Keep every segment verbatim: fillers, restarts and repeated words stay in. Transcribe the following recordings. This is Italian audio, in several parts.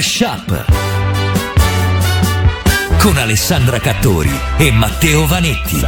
Mashup con Alessandra Cattori e Matteo Vanetti.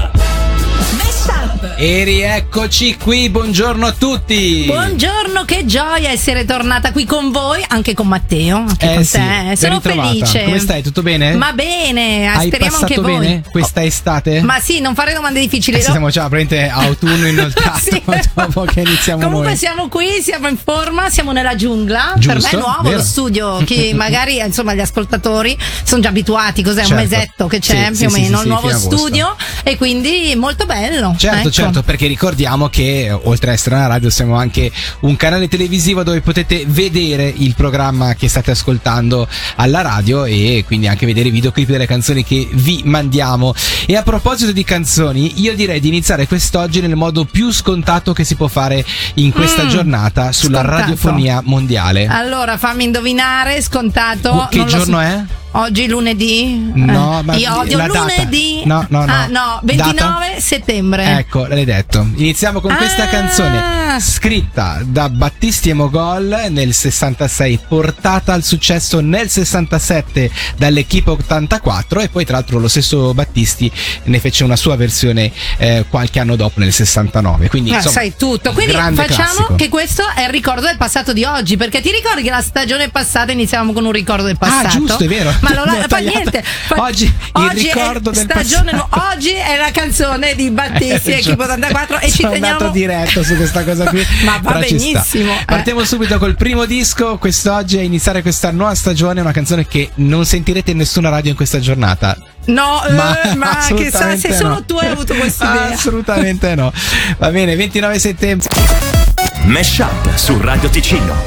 E rieccoci qui, buongiorno a tutti. Buongiorno, che gioia essere tornata qui con voi, anche con Matteo, anche eh con sì, te. Sono felice. Come stai? Tutto bene? Ma bene, Hai speriamo passato anche voi. bene questa estate? Ma sì, non fare domande difficili. Eh, siamo già praticamente autunno inoltrato. Sì. Dopo che iniziamo Comunque noi. siamo qui, siamo in forma, siamo nella giungla. Giusto, per me è nuovo vero. lo studio. Chi magari, insomma, gli ascoltatori sono già abituati. Cos'è? Certo. Un mesetto che c'è, Sì, più sì, o meno, sì, il nuovo fino a agosto. studio. E quindi molto bello. Certo, ecco. certo, perché ricordiamo che oltre a essere una radio siamo anche un canale televisivo dove potete vedere il programma che state ascoltando alla radio e quindi anche vedere i videoclip delle canzoni che vi mandiamo. E a proposito di canzoni, io direi di iniziare quest'oggi nel modo più scontato che si può fare in questa Mm, giornata sulla scontato. radiofonia mondiale. Allora, fammi indovinare, scontato. Che non lo giorno so. è? Oggi lunedì? No, eh, ma io odio la data. lunedì. No, no, no. Ah, no, ventinove Data? settembre. Ecco, l'hai detto. Iniziamo con questa Ah. canzone scritta da Battisti e Mogol nel sessantasei, portata al successo nel sessantasette dall'Equipe ottantaquattro e poi tra l'altro lo stesso Battisti ne fece una sua versione eh, qualche anno dopo nel sessantanove. Quindi Ah, insomma, sai tutto. Quindi grande facciamo classico. che questo è il ricordo del passato di oggi. Perché ti ricordi che la stagione passata iniziavamo con un ricordo del passato? Ah, giusto, è vero. Ma allora Mi ha fa tagliato. niente. Fa- Oggi il oggi ricordo è del stagione passato. nu- Oggi è la canzone di Battisti e Equipe ottantaquattro e ci Sono teniamo. andato diretto su questa cosa qui. Ma va però ci sta. benissimo, eh. Partiamo subito col primo disco. Quest'oggi, a iniziare questa nuova stagione, una canzone che non sentirete in nessuna radio in questa giornata. No, Ma, eh, ma che sa, assolutamente se solo no. tu hai avuto questa idea. Assolutamente no. Va bene, ventinove settembre. Mashup su Radio Ticino.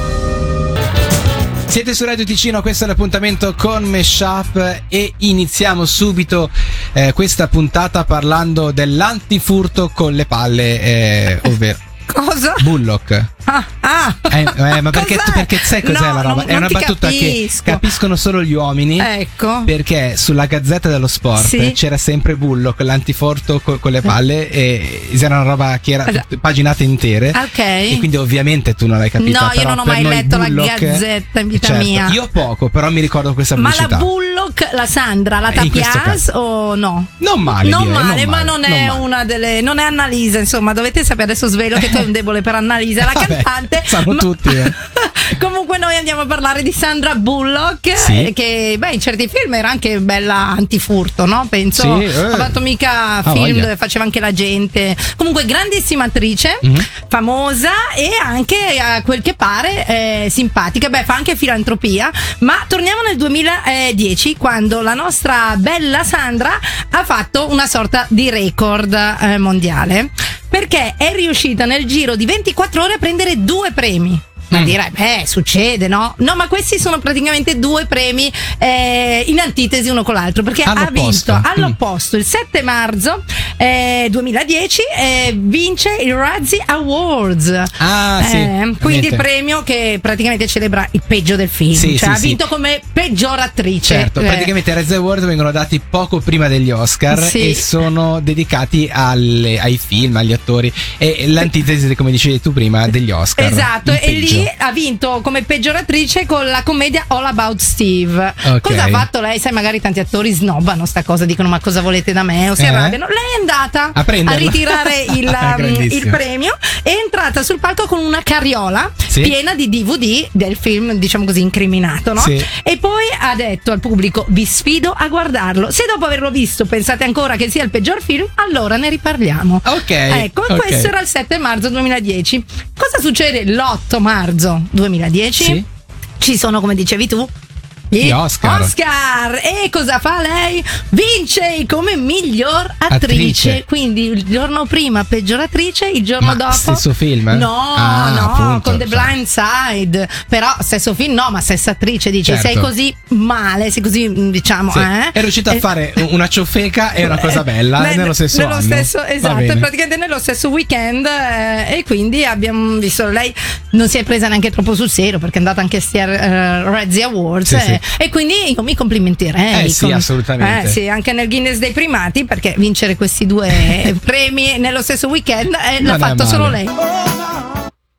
Siete su Radio Ticino, questo è l'appuntamento con Mashup e iniziamo subito eh, questa puntata parlando dell'antifurto con le palle, eh, ovvero Cosa? Bullock. Ah, ah. Eh, eh, ma perché, Cos'è? perché sai cos'è No, la roba? non- è non una ti battuta capisco. che capiscono solo gli uomini. Ecco. Perché sulla Gazzetta dello Sport Sì. c'era sempre Bullock, l'antiforto co- con le palle, e era una roba che era Allora. paginate intere. Ok. E quindi ovviamente tu non l'hai capita. No, io però non ho per mai noi letto la Bullock- Gazzetta in vita certo, mia. Io poco, però mi ricordo questa Ma pubblicità. la Bullock, la Sandra, la Eh, in questo Tapias caso. o no? Non male, Non direi, male, non ma male, non non è male. una delle. Non è Annalisa, insomma, dovete sapere, adesso svelo che tu hai un debole per Annalisa, la Vabbè, cantante. sanno ma- tutti, eh. Comunque noi andiamo a parlare di Sandra Bullock, Sì. eh, che beh, in certi film era anche bella antifurto, no? Penso. Sì, eh. Ha fatto mica Ah, film voglia. dove faceva anche la gente. Comunque grandissima attrice, Mhm. famosa e anche a quel che pare eh, simpatica. Beh, fa anche filantropia. Ma torniamo nel duemiladieci, quando la nostra bella Sandra ha fatto una sorta di record eh, mondiale, perché è riuscita nel giro di ventiquattro ore a prendere due premi. Ma Mm. direi, beh, succede, no? No, ma questi sono praticamente due premi eh, in antitesi uno con l'altro, perché ha All'opposto. vinto all'opposto il sette marzo eh, duemiladieci eh, vince il Razzie Awards. Ah, sì, Eh, quindi ovviamente. il premio che praticamente celebra il peggio del film. Sì, cioè sì, ha sì. vinto come peggior attrice. Certo, Eh, praticamente i Razzie Award vengono dati poco prima degli Oscar Sì. e sono dedicati alle- ai film, agli attori, e l'antitesi, come dicevi tu prima, degli Oscar. Esatto, il e peggio. lì ha vinto come peggior attrice con la commedia All About Steve. Ok. Cosa ha fatto lei? Sai, magari tanti attori snobbano sta cosa, dicono ma cosa volete da me? O si Eh? arrabbiano. Lei è andata A prenderla. ritirare il, um, Grandissimo. il premio, è entrata sul palco con una carriola Sì. piena di D V D del film, diciamo così, incriminato, no? Sì. E poi ha detto al pubblico: vi sfido a guardarlo. Se dopo averlo visto pensate ancora che sia il peggior film, allora ne riparliamo. Ok. Ecco, e ok. questo era il sette marzo duemiladieci. Cosa succede l'otto marzo duemiladieci? Sì. Ci sono, come dicevi tu, Gli Oscar. Oscar. E cosa fa lei? Vince come miglior attrice. Attrice. Quindi il giorno prima peggior attrice, il giorno Ma dopo stesso film? No, Ah, no, appunto, con The cioè. Blind Side. Però stesso film no, ma stessa attrice. Dice, Certo. sei così male, sei così, diciamo, Sì. eh? È riuscita a Eh, fare una ciofeca e una cosa bella Ne- nello stesso nello anno. stesso, Va esatto, bene. praticamente nello stesso weekend, eh, e quindi abbiamo visto, lei non si è presa neanche troppo sul serio perché è andata anche a sti uh, Razzie Awards, Sì, eh, sì. e quindi io mi complimenterei Eh sì, assolutamente. eh, sì, anche nel Guinness dei primati, perché vincere questi due premi nello stesso weekend eh, l'ha Non è fatto male. solo lei.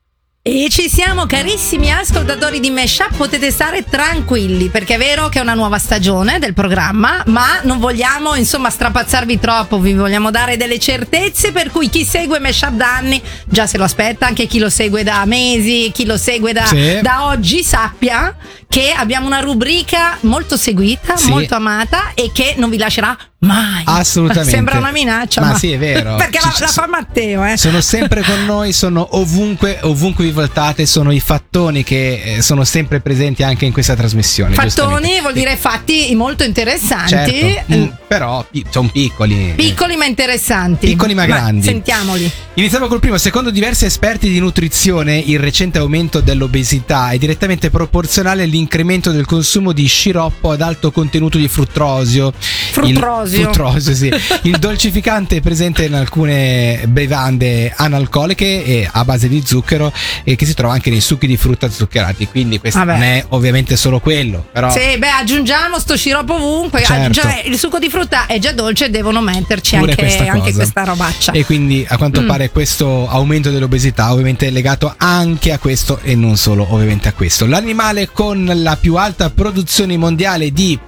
E ci siamo, carissimi ascoltatori di Meshup, potete stare tranquilli perché è vero che è una nuova stagione del programma, ma non vogliamo insomma strapazzarvi troppo, vi vogliamo dare delle certezze, per cui chi segue Meshup da anni già se lo aspetta, anche chi lo segue da mesi, chi lo segue da, sì. da oggi sappia che abbiamo una rubrica molto seguita, sì. molto amata e che non vi lascerà mai. Assolutamente. Sembra una minaccia, ma, ma sì, è vero. Perché Ci, la, la fa Matteo, eh. Sono sempre con noi, sono ovunque, ovunque vi voltate, sono i fattoni che eh, sono sempre presenti anche in questa trasmissione. Fattoni vuol dire fatti molto interessanti. Certo, mm, però pi- sono piccoli. Piccoli ma interessanti. Piccoli ma grandi. Ma sentiamoli. Iniziamo col primo. Secondo diversi esperti di nutrizione, il recente aumento dell'obesità è direttamente proporzionale all'incremento del consumo di sciroppo ad alto contenuto di fruttrosio. Fruttrosio. Il, fruttrosio, sì. Il dolcificante presente in alcune bevande analcoliche e a base di zucchero e che si trova anche nei succhi di frutta zuccherati. Quindi questo Vabbè. non è ovviamente solo quello. Però... Sì, beh, aggiungiamo sto sciroppo ovunque. Certo. Cioè, il succo di frutta è già dolce, devono metterci Pure anche questa, anche cosa. questa robaccia. E quindi a quanto Mm. pare questo aumento dell'obesità ovviamente è legato anche a questo e non solo ovviamente a questo. L'animale con la più alta produzione mondiale di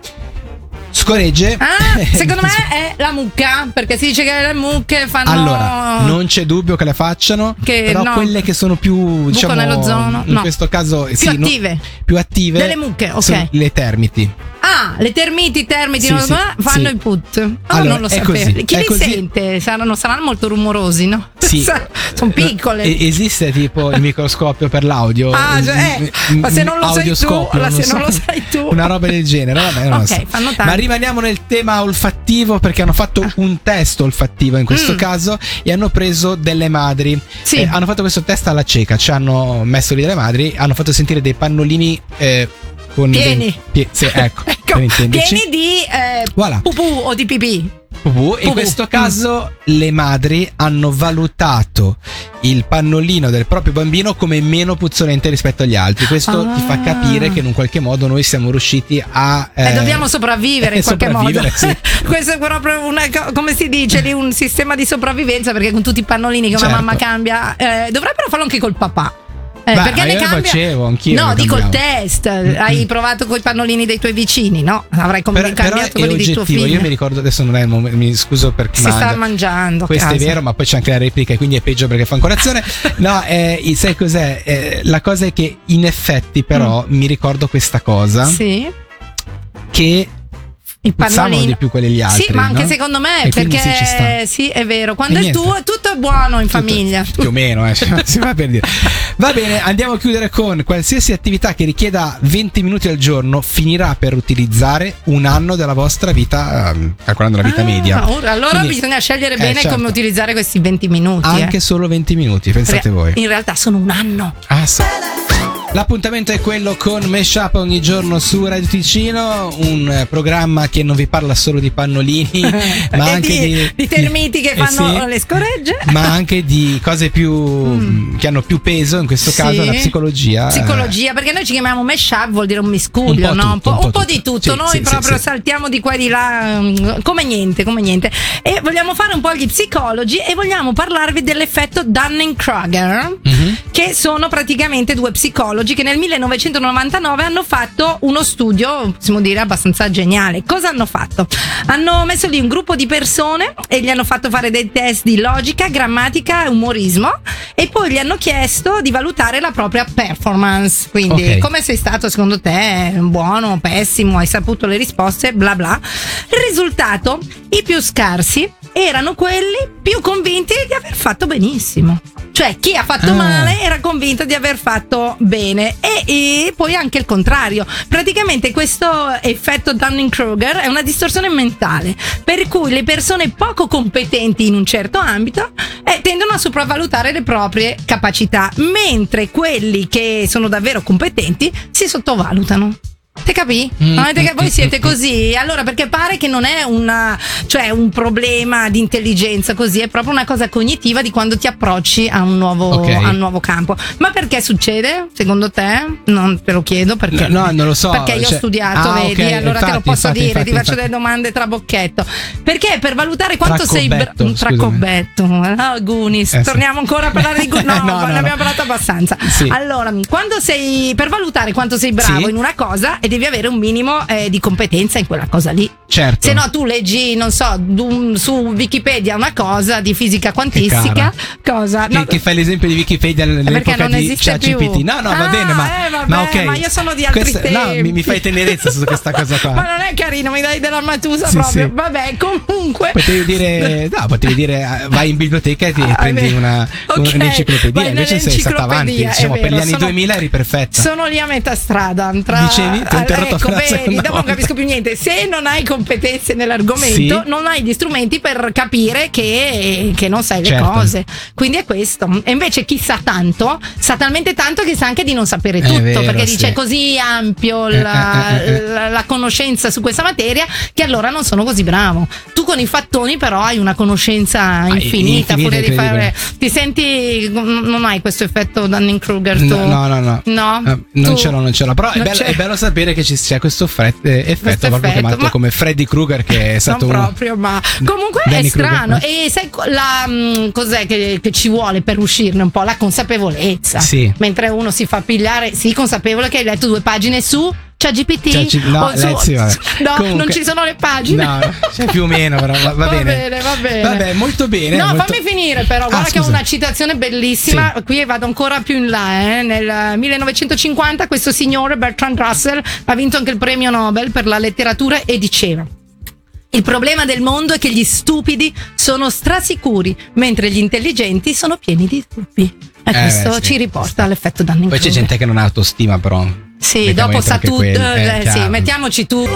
scoregge, Ah, secondo me è la mucca, perché si dice che le mucche fanno. allora non c'è dubbio che la facciano, Che però no. quelle che sono più, diciamo, nell'ozono, in no. questo caso Più sì, no- attive. più attive Delle mucche, ok. sono le termiti. Ah, le termiti, termiti Sì, non- sì, fanno sì. i put. Oh, Allora, non lo è sapevo. così, Chi è li così. sente? Saranno, saranno molto rumorosi, no? Sì. Sono piccole. E- esiste tipo il microscopio per l'audio? Ah, cioè, eh, Mm, ma se non lo sai tu, audioscopio, la- se so. non lo sai tu. Una roba del genere, vabbè, non lo Ok, so. fanno tanto. Ma rimaniamo nel tema olfattivo perché hanno fatto un test olfattivo in questo Mm. caso e hanno preso delle madri. Sì. Eh, hanno fatto questo test alla cieca, ci hanno messo lì delle madri, hanno fatto sentire dei pannolini eh, con Pieni. dei- pie- sì, ecco, Ecco, per intenderci. pieni di eh, Voilà. pupù o di pipì. Pupù. In Pupù. questo caso le madri hanno valutato il pannolino del proprio bambino come meno puzzolente rispetto agli altri. Questo Ah. ti fa capire che in un qualche modo noi siamo riusciti a Eh, dobbiamo sopravvivere in qualche modo. sopravvivere, sì. Questo è proprio una, co- come si dice lì, un sistema di sopravvivenza, perché con tutti i pannolini che Certo. una mamma cambia, eh, dovrebbero farlo anche col papà. Eh, Beh, perché ma ne io lo cambia. facevo, anch'io No, lo dico il cambiavo. test. Hai provato con i pannolini dei tuoi vicini, no? Avrai com- Per- però cambiato è quelli di tuo oggettivo. figlio. Io mi ricordo, adesso non è il momento, mi scuso per chi Si mangia. sta mangiando. Questo casa. è vero, ma poi c'è anche la replica e quindi è peggio perché fa ancora azione. No, eh, sai cos'è? Eh, la cosa è che in effetti però mi ricordo questa cosa Sì. che Il puzzavano pannolino di più quelli degli altri. Sì, ma anche no? secondo me, E quindi perché sì, ci sta. sì, è vero. Quando E è niente. tuo, tutto è buono in famiglia. Più o meno, eh, si va per dire. Va bene, andiamo a chiudere con qualsiasi attività che richieda venti minuti al giorno finirà per utilizzare un anno della vostra vita, ehm, calcolando la vita Ah, media. ora- allora Quindi- bisogna scegliere eh, bene certo. come utilizzare questi venti minuti. Anche eh. solo venti minuti, pensate Perché voi. In realtà sono un anno. Ah, sì. L'appuntamento è quello con Meshup ogni giorno su Radio Ticino, un eh, programma che non vi parla solo di pannolini, ma E anche di, di, di termiti che eh fanno sì, le scoregge. ma anche di cose più che hanno più peso, in questo Sì. caso la psicologia. Psicologia, perché noi ci chiamiamo Meshup, vuol dire un Un miscuglio, po' no? tutto, un po', un po' un po' di tutto. tutto. Sì, Noi sì, proprio sì, sì. saltiamo di qua e di là mm, come niente, come niente. E vogliamo fare un po' gli psicologi e vogliamo parlarvi dell'effetto Dunning-Kruger, Mhm. che sono praticamente due psicologi che nel millenovecentonovantanove hanno fatto uno studio, possiamo dire, abbastanza geniale. Cosa hanno fatto? Hanno messo lì un gruppo di persone e gli hanno fatto fare dei test di logica, grammatica e umorismo e poi gli hanno chiesto di valutare la propria performance. Quindi, Ok. come sei stato secondo te? Buono, pessimo, hai saputo le risposte, bla bla. Il risultato, i più scarsi erano quelli più convinti di aver fatto benissimo. Cioè, chi ha fatto Ah. male era convinto di aver fatto bene. E, e poi anche il contrario. Praticamente questo effetto Dunning-Kruger è una distorsione mentale, per cui le persone poco competenti in un certo ambito eh, tendono a sopravvalutare le proprie capacità, mentre quelli che sono davvero competenti si sottovalutano. Te capì? Mm, Non avete mm, cap- voi mm, siete mm, così, allora perché pare che non è una, cioè un problema di intelligenza così, è proprio una cosa cognitiva di quando ti approcci a un nuovo, Ok. a un nuovo campo. Ma perché succede? Secondo te? Non te lo chiedo perché. No, no, non lo so. Perché io cioè- ho studiato, Ah, vedi, ok, allora te lo infatti, posso infatti, dire, infatti, ti faccio infatti. delle domande tra bocchetto. Perché per valutare quanto sei bravo. Tracobbetto, scusami. Tracobbetto, ah, Goonies. Eh, sì. Torniamo ancora a parlare di Goonies. No, No, no, ne no. abbiamo parlato abbastanza. Sì. Allora, quando sei per valutare quanto sei bravo Sì. in una cosa e devi avere un minimo eh, di competenza in quella cosa lì. Certo. Se no tu leggi, non so, du- su Wikipedia una cosa di fisica quantistica, cosa? Che, No, che fai l'esempio di Wikipedia perché nell'epoca non di esiste più. ChatGPT. No, no, va Ah, bene, ma, eh, vabbè, ma ok. ma io sono di altri Questa- No, tempi. mi, mi fai tenerezza su questa cosa qua. Ma non è carino, mi dai della Matusa Sì, proprio. sì. Vabbè, comunque. Potevi dire, no, potevi dire eh, vai in biblioteca e ti Ah, prendi beh. una, Ok, un'enciclopedia. vai Invece sei stata avanti. nell'enciclopedia, è Diciamo, per vero, gli anni sono- duemila eri perfetta. Sono lì a metà strada. Tra... Dicevi? Ti ho interrotto ecco, per la vedi, seconda dopo non volta. capisco più niente. Se non hai competenze nell'argomento, Sì. non hai gli strumenti per capire che, che non sai le Certo. cose. Quindi è questo. E invece chi sa tanto, sa talmente tanto che sa anche di non sapere tutto, vero, perché sì. dice è così ampio Eh, la, eh, eh, eh. la- la conoscenza su questa materia che allora non sono così bravo. Tu con i fattoni però hai una conoscenza infinita, infinita, pure di fare. incredibile. Ti senti, non hai questo effetto Dunning-Kruger tu? No, no, no, no. No? Eh, non Tu- ce l'ho, non ce l'ho. Però è non bello, c'è. è bello sapere che ci sia questo fre- eh, effetto, Questo proprio effetto, chiamato ma- come Freddy Krueger, che è stato non uno. proprio, ma comunque Danny è strano. Kruger. E sai co- la, mh, cos'è che, che ci vuole per uscirne un po'? La consapevolezza. Sì. Mentre uno si fa pigliare, sì, consapevole che hai letto due pagine su ChatGPT. Cioè, no, o su- eh, sì, vabbè. no Comunque- non ci sono le pagine. No, cioè più o meno, però va, va Va bene. bene, va bene. Vabbè, molto bene. No, molto- fammi finire però, Ah, guarda che ho scusa. una citazione bellissima, qui vado ancora più in là, eh. Nel millenovecentocinquanta questo signore Bertrand Russell ha vinto anche il premio Nobel per la letteratura e diceva: il problema del mondo è che gli stupidi sono strasicuri, mentre gli intelligenti sono pieni di dubbi. E Eh, questo sì. ci riporta all'effetto Dunning-Kruger. Poi c'è gente che non ha autostima, però. Sì, Mettiamo dopo dentro sa anche tutto. quello, eh, eh, sì, chiaro. mettiamoci tu.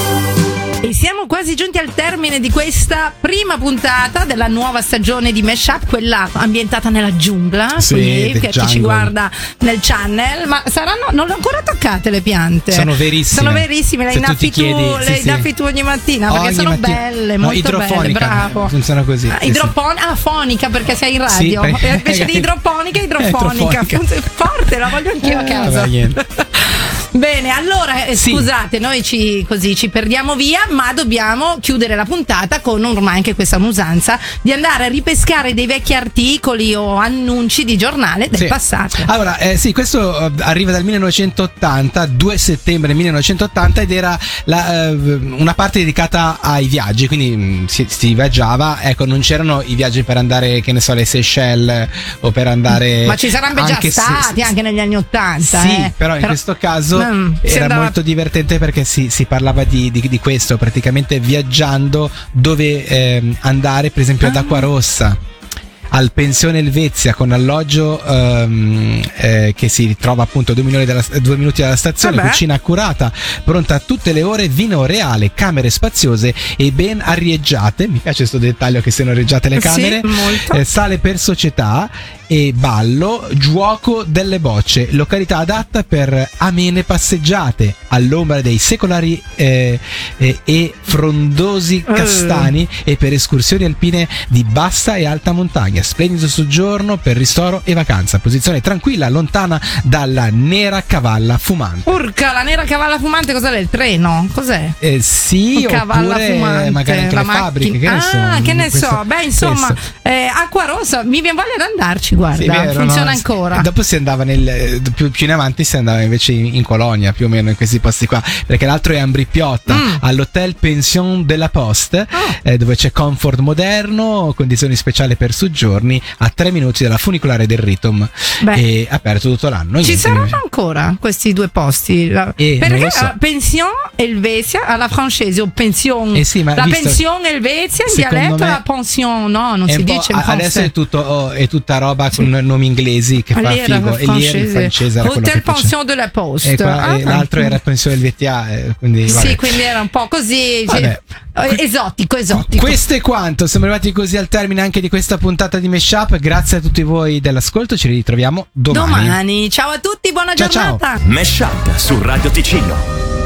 E siamo quasi giunti al termine di questa prima puntata della nuova stagione di Mashup, quella ambientata nella giungla. Sì, Qui, the per chi ci jungle. guarda nel channel. Ma saranno, non le ho ancora toccate le piante. Sono verissime. Sono verissime, le Se tu innaffi ti tu, chiedi- le sì, sì. innaffi tu ogni mattina perché Ogni sono mattina. belle, No, molto belle. idrofonica, Bravo. funziona così, Ah, sì, idropon- ah, fonica perché sei in Sì, radio. perché- E invece di idroponica, idrofonica. Idrofonica. Funziona- Forte, la voglio anch'io a Eh, casa. vabbè, niente. Bene, allora eh, Sì. scusate, noi ci, così ci perdiamo via, ma dobbiamo chiudere la puntata con ormai anche questa usanza di andare a ripescare dei vecchi articoli o annunci di giornale del Sì. passato. Allora, eh, sì, questo eh, arriva dal millenovecentottanta, due settembre millenovecentottanta, ed era la, eh, una parte dedicata ai viaggi, quindi mh, si, si viaggiava, ecco, non c'erano i viaggi per andare, che ne so, alle Seychelles o per andare... Ma ci sarebbe già anche se- stati anche negli anni Ottanta. Sì, eh. però in questo caso Mm, si era andava- molto divertente perché si, si parlava di, di- di questo, praticamente viaggiando, dove ehm, andare, per esempio ad Acquarossa, al Pensione Elvezia, con alloggio ehm, eh, che si trova appunto a due, milioni dalla- due minuti dalla stazione, Vabbè. cucina accurata, pronta a tutte le ore, vino reale, camere spaziose e ben arieggiate. Mi piace questo dettaglio che siano arieggiate le Sì, camere. molto. Eh, sale per società e ballo, giuoco delle bocce, località adatta per amene passeggiate all'ombra dei secolari eh, eh, e frondosi castani e per escursioni alpine di bassa e alta montagna. Splendido soggiorno per ristoro e vacanza, posizione tranquilla, lontana dalla nera cavalla fumante. Urca, la nera cavalla fumante, cos'è? Il treno? Cos'è? Eh, sì, Cavalla oppure fumante, magari anche la le fabbriche, che macchina. ne so. Ah, che ne Questo- so. Beh, insomma, questo. eh, Acquarossa, mi viene voglia di andarci, guarda. Sì, vero, funziona no? ancora. Dopo si andava nel più, più in avanti si andava invece in, in Colonia, più o meno in questi posti qua, perché l'altro è Ambripiotta, Mm. all'hotel Pension de la Poste, Oh. eh, dove c'è comfort moderno, condizioni speciali per soggiorni a tre minuti dalla funicolare del Ritom. Beh. E aperto tutto l'anno. Ci Niente, saranno ancora questi due posti? La- Eh, non perché lo so. eh, Pension Elvezia alla francese o pension? Eh sì, ma la visto- pension Elvezia in secondo dialetto me la pension, no, non È si un po'- dice in a- adesso francese. è tutto oh, è tutta roba con nomi inglesi che Ah, fa lì era figo, e lì era il francese, era quello Hotel che faceva. Pension de la Poste. E, qua- Ah, e l'altro era Pensione Elvetia, eh, quindi sì, vabbè. quindi era un po' così, Vabbè. eh, esotico, esotico. Questo è quanto, siamo arrivati così al termine anche di questa puntata di Mashup. Grazie a tutti voi dell'ascolto, ci ritroviamo domani. Domani. Ciao a tutti, buona Ciao, ciao. giornata. Mashup su Radio Ticino.